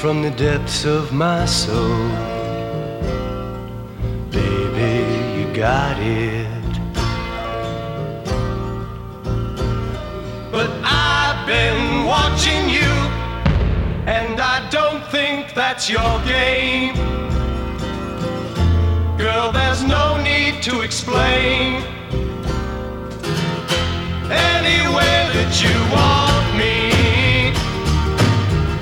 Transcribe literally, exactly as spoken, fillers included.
from the depths of my soul. Baby, you got it. But I've been watching you, and I don't think that's your game. Girl, there's no need to explain. Anywhere that you want.